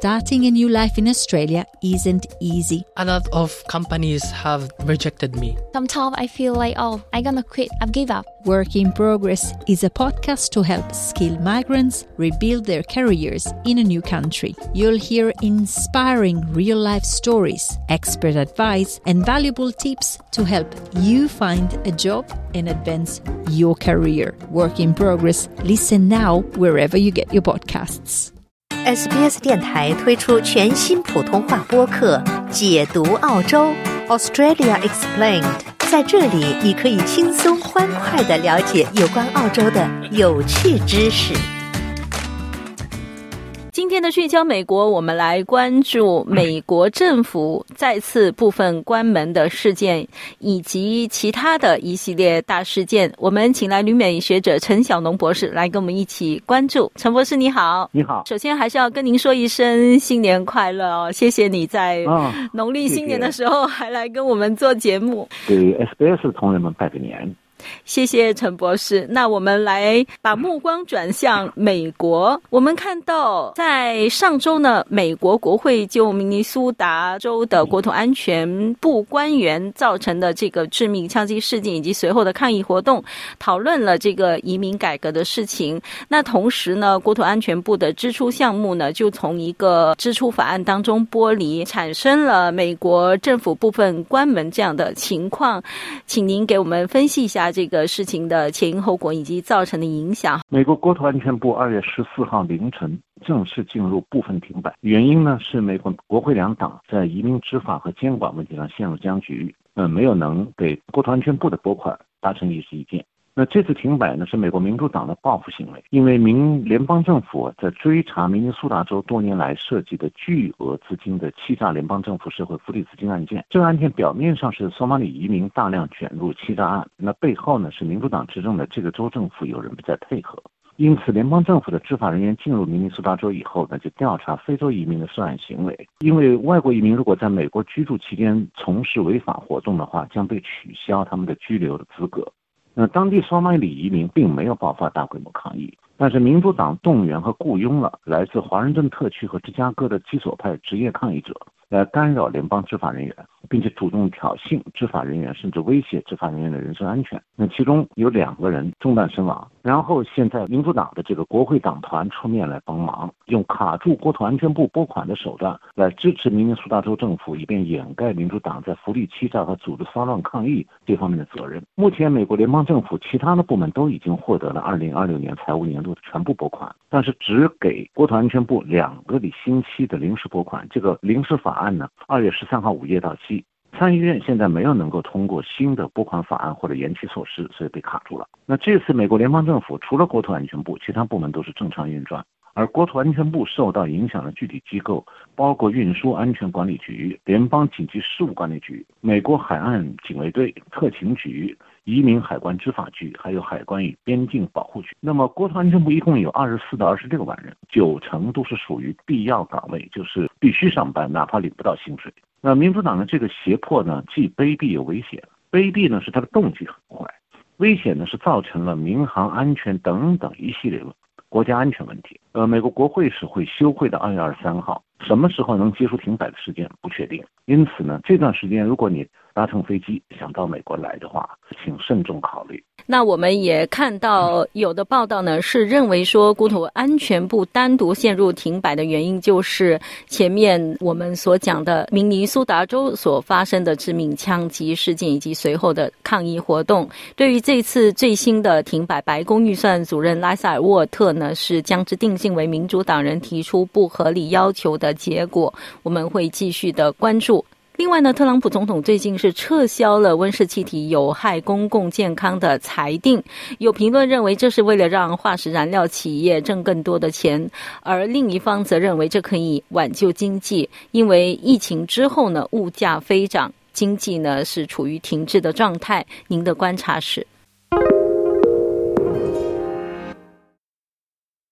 Starting a new life in Australia isn't easy. A lot of companies have rejected me. Sometimes I feel like, I'm gonna quit, I've given up. Work in Progress is a podcast to help skilled migrants rebuild their careers in a new country. You'll hear inspiring real-life stories, expert advice, and valuable tips to help you find a job and advance your career. Work in Progress. Listen now wherever you get your podcasts. SBS 电台推出全新普通话播客解读澳洲 Australia Explained， 在这里你可以轻松欢快地了解有关澳洲的有趣知识。 今天的聚焦美国，我们来关注美国政府再次部分关门的事件，以及其他的一系列大事件。我们请来旅美学者陈晓农博士来跟我们一起关注。陈博士你好。 你好。 首先还是要跟您说一声新年快乐哦，谢谢你在农历新年的时候还来跟我们做节目， 给 SBS 的同仁们拜个年。 谢谢陈博士。那我们来把目光转向美国。我们看到在上周呢，美国国会就明尼苏达州的国土安全部官员造成的这个致命枪击事件以及随后的抗议活动，讨论了这个移民改革的事情。那同时呢，国土安全部的支出项目呢，就从一个支出法案当中剥离，产生了美国政府部分关门这样的情况。请您给我们分析一下这个事情的前因后果以及造成的影响。 美国国土安全部2月14号凌晨正式进入部分停摆，原因呢是美国国会两党在移民执法和监管问题上陷入僵局，没有能给国土安全部的拨款达成一致意见。那这次停摆呢，是美国民主党的报复行为，因为联邦政府在追查明尼苏达州多年来涉及的巨额资金的欺诈联邦政府社会福利资金案件。这个案件表面上是索马里移民大量卷入欺诈案，那背后呢是民主党执政的这个州政府有人在配合。因此联邦政府的执法人员进入明尼苏达州以后呢，就调查非洲移民的涉案行为。因为外国移民如果在美国居住期间从事违法活动的话，将被取消他们的居留的资格。当地索马里移民并没有爆发大规模抗议，但是民主党动员和雇佣了来自华盛顿特区和芝加哥的基索派职业抗议者来干扰联邦执法人员，并且主动挑衅执法人员，甚至威胁执法人员的人身安全。那其中有2个人中弹身亡。然后现在民主党的这个国会党团出面来帮忙，用卡住国土安全部拨款的手段来支持明尼苏达州政府，以便掩盖民主党在福利欺诈和组织骚乱抗议这方面的责任。目前美国联邦政府其他的部门都已经获得了2026年财务年度的全部拨款，但是只给国土安全部2个星期的临时拨款。这个临时法案呢，2月13号午夜到期。参议院现在没有能够通过新的拨款法案或者延期措施，所以被卡住了。那这次美国联邦政府除了国土安全部，其他部门都是正常运转。而国土安全部受到影响的具体机构包括运输安全管理局、联邦紧急事务管理局、美国海岸警卫队、特勤局、移民海关执法局，还有海关与边境保护局。那么国土安全部一共有24到26万人，90%都是属于必要岗位，就是必须上班，哪怕领不到薪水。那民主党的这个胁迫呢，既卑鄙又危险。卑鄙呢是它的动机很坏，危险呢是造成了民航安全等等一系列国家安全问题。美国国会是会休会到2月23号，什么时候能结束停摆的时间不确定。因此呢，这段时间如果你搭乘飞机想到美国来的话，请慎重考虑。 那我们也看到有的报道呢是认为说国土安全部单独陷入停摆的原因就是前面我们所讲的明尼苏达州所发生的致命枪击事件以及随后的抗议活动。对于这次最新的停摆，白宫预算主任拉塞尔沃特呢是将之定性为民主党人提出不合理要求的结果，我们会继续的关注。另外呢，特朗普总统最近是撤销了温室气体有害公共健康的裁定，有评论认为这是为了让化石燃料企业挣更多的钱，而另一方则认为这可以挽救经济，因为疫情之后呢，物价飞涨，经济呢是处于停滞的状态。您的观察是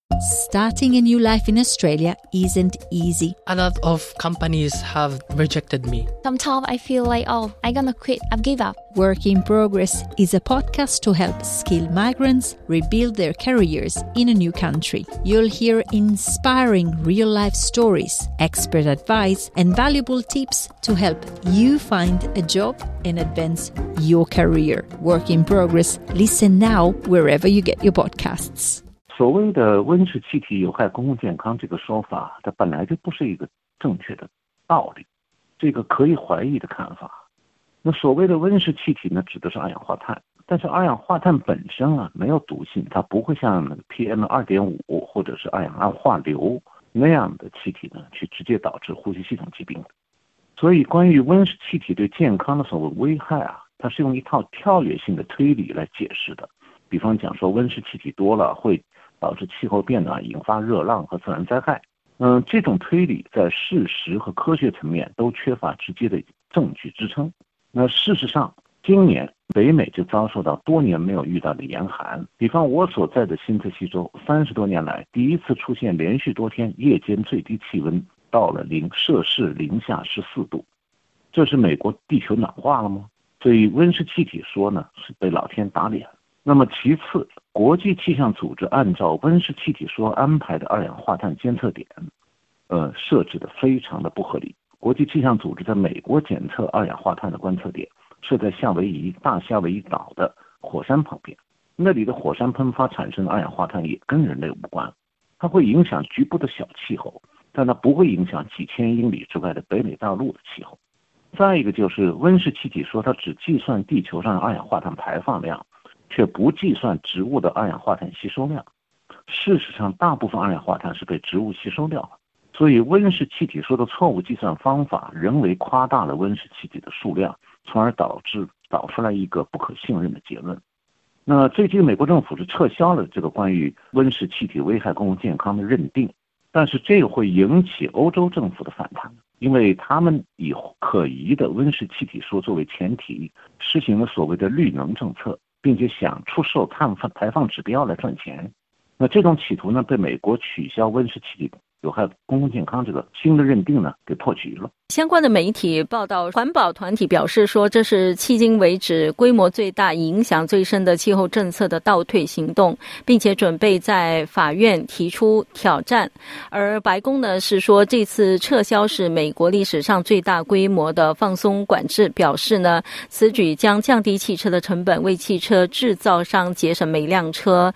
Starting a new life in Australia isn't easy. A lot of companies have rejected me. Sometimes I feel like, oh, I'm gonna quit. I've give up. Work in Progress is a podcast to help skilled migrants rebuild their careers in a new country. You'll hear inspiring real-life stories, expert advice, and valuable tips to help you find a job and advance your career. Work in Progress. Listen now wherever you get your podcasts. 所谓的温室气体有害公共健康这个说法，它本来就不是一个正确的道理，这个可以怀疑的看法。那所谓的温室气体呢，指的是二氧化碳，但是二氧化碳本身啊没有毒性，它不会像那个 PM2.5 或者是二氧化硫那样的气体呢，去直接导致呼吸系统疾病。所以关于温室气体对健康的所谓危害啊，它是用一套跳跃性的推理来解释的。比方讲说温室气体多了会导致气候变暖，引发热浪和自然灾害。这种推理在事实和科学层面都缺乏直接的证据支撑。那事实上，今年北美就遭受到多年没有遇到的严寒。比方我所在的新泽西州，30多年来第一次出现连续多天夜间最低气温到了摄氏零下14度。这是美国地球暖化了吗？所以温室气体说呢，是被老天打脸。那么其次，国际气象组织按照温室气体说安排的二氧化碳监测点，设置的非常的不合理。国际气象组织在美国检测二氧化碳的观测点设在大夏威夷岛的火山旁边，那里的火山喷发产生的二氧化碳也跟人类无关，它会影响局部的小气候，但它不会影响几千英里之外的北美大陆的气候。再一个就是温室气体说它只计算地球上的二氧化碳排放量，却不计算植物的二氧化碳吸收量。事实上，大部分二氧化碳是被植物吸收掉了。所以温室气体说的错误计算方法人为夸大了温室气体的数量，从而导出来一个不可信任的结论。那最近美国政府是撤销了这个关于温室气体危害公共健康的认定，但是这会引起欧洲政府的反弹，因为他们以可疑的温室气体说作为前提，实行了所谓的绿能政策，并且想出售碳排放指标来赚钱。那这种企图呢，被美国取消温室气体有害公共健康这个新的认定呢，给破局了。 相关的媒体报道，环保团体表示说，这是迄今为止规模最大、影响最深的气候政策的倒退行动，并且准备在法院提出挑战。而白宫呢是说，这次撤销是美国历史上最大规模的放松管制，表示呢，此举将降低汽车的成本，为汽车制造商节省每辆车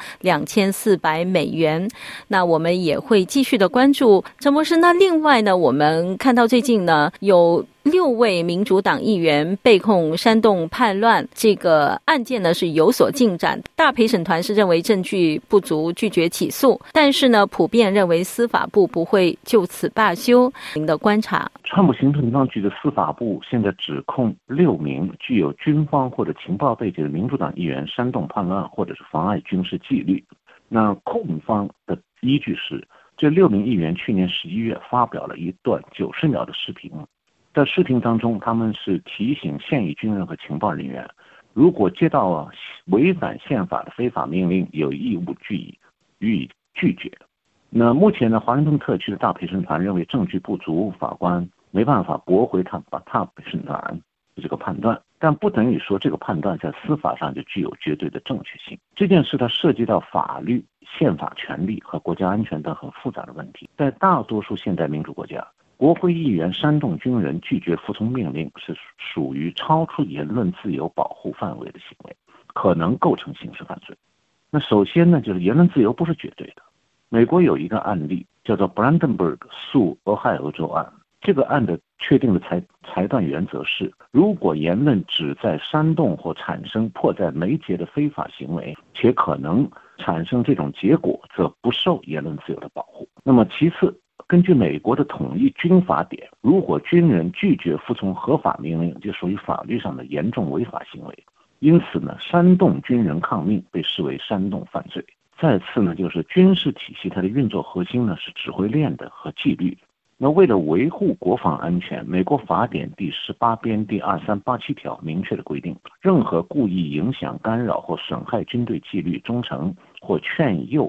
$2400。那我们也会继续的关注陈博士。那另外呢，我们看到最近呢，有6位民主党议员被控煽动叛乱，这个案件呢是有所进展。大陪审团是认为证据不足，拒绝起诉，但是呢，普遍认为司法部不会就此罢休。您的观察？ 川普行政当局的司法部现在指控6名具有军方或者情报背景的民主党议员煽动叛乱或者是妨碍军事纪律。那控方的依据是，这6名议员去年11月发表了一段90秒的视频，在视频当中，他们是提醒现役军人和情报人员，如果接到违反宪法的非法命令，有义务予以拒绝。那目前呢，华盛顿特区的大陪审团认为证据不足，法官没办法驳回大陪审团的这个判断，但不等于说这个判断在司法上就具有绝对的正确性。这件事它涉及到法律、宪法权利和国家安全等很复杂的问题。在大多数现代民主国家，国会议员煽动军人拒绝服从命令是属于超出言论自由保护范围的行为，可能构成刑事犯罪。那首先呢，就是言论自由不是绝对的。美国有一个案例叫做 Brandenburg 诉俄亥俄州案，这个案的确定的裁断原则是，如果言论旨在煽动或产生迫在眉睫的非法行为，且可能产生这种结果，则不受言论自由的保护。那么其次，根据美国的统一军法典，如果军人拒绝服从合法命令，就属于法律上的严重违法行为。因此呢，煽动军人抗命被视为煽动犯罪。再次呢，就是军事体系它的运作核心呢是指挥链的和纪律。那为了维护国防安全，美国法典第18编第2387条明确的规定，任何故意影响、干扰或损害军队纪律、忠诚或劝诱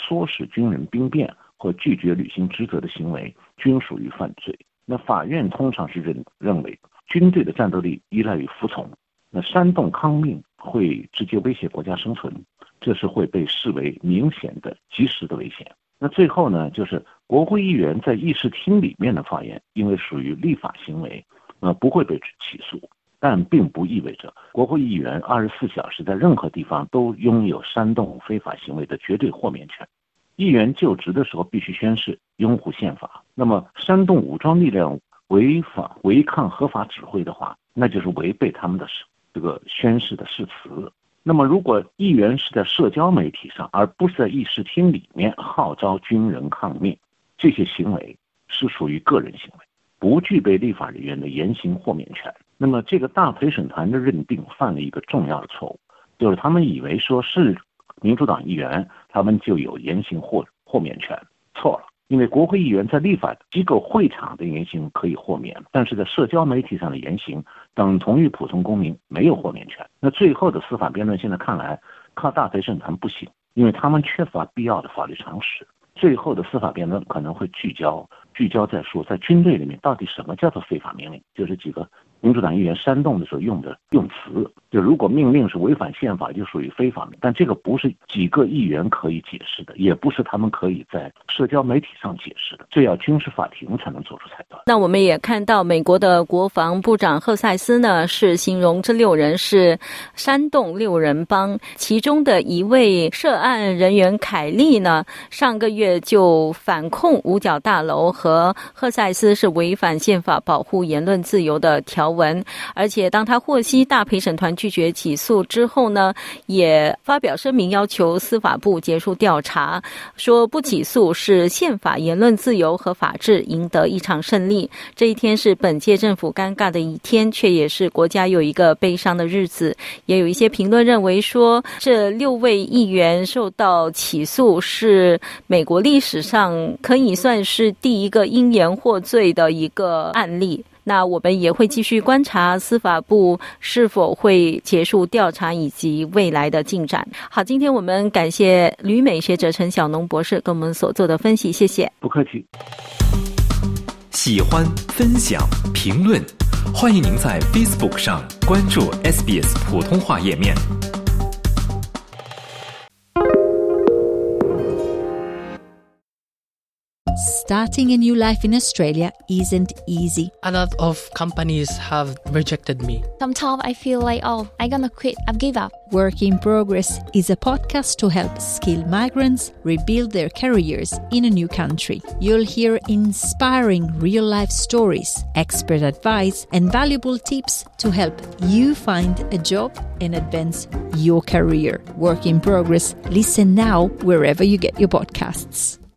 唆使军人兵变或拒绝履行职责的行为，均属于犯罪。那法院通常是认为军队的战斗力依赖于服从，那煽动抗命会直接威胁国家生存，这是会被视为明显的及时的危险。那最后呢，就是国会议员在议事厅里面的发言，因为属于立法行为，不会被起诉，但并不意味着国会议员24小时在任何地方都拥有煽动非法行为的绝对豁免权。议员就职的时候必须宣誓拥护宪法，那么煽动武装力量违抗合法指挥的话，那就是违背他们的这个宣誓的誓词。那么如果议员是在社交媒体上，而不是在议事厅里面号召军人抗命，这些行为是属于个人行为，不具备立法人员的言行豁免权。那么这个大陪审团的认定犯了一个重要的错误，就是他们以为说是民主党议员他们就有言行豁免权，错了。因为国会议员在立法机构会场的言行可以豁免，但是在社交媒体上的言行等同于普通公民，没有豁免权。那最后的司法辩论现在看来靠大陪审团不行，因为他们缺乏必要的法律常识。最后的司法辩论可能会聚焦在说，在军队里面到底什么叫做非法命令，就是几个民主党议员煽动的时候用的用词，就如果命令是违反宪法就属于非法命令，但这个不是几个议员可以解释的，也不是他们可以在社交媒体上解释的，这要军事法庭才能做出裁断。 那我们也看到美国的国防部长赫塞斯呢，是形容这6人是煽动6人帮，其中的一位涉案人员凯利呢，上个月就反控五角大楼和赫塞斯是违反宪法保护言论自由的条文，而且当他获悉大陪审团拒绝起诉之后呢，也发表声明要求司法部结束调查，说不起诉是宪法、言论自由和法治赢得一场胜利。这一天是本届政府尴尬的一天，却也是国家有一个悲伤的日子。也有一些评论认为说，这6位议员受到起诉是美国历史上可以算是第一个因言获罪的一个案例。那我们也会继续观察司法部是否会结束调查以及未来的进展。好，今天我们感谢旅美学者陈晓农博士跟我们所做的分析，谢谢。 不客气。 喜欢、分享、评论，欢迎您在 Facebook 上关注 SBS 普通话页面。 Starting a new life in Australia isn't easy. A lot of companies have rejected me. Sometimes I feel like, I'm gonna quit. I've give up. Work in Progress is a podcast to help skilled migrants rebuild their careers in a new country. You'll hear inspiring real-life stories, expert advice, and valuable tips to help you find a job and advance your career. Work in Progress. Listen now wherever you get your podcasts.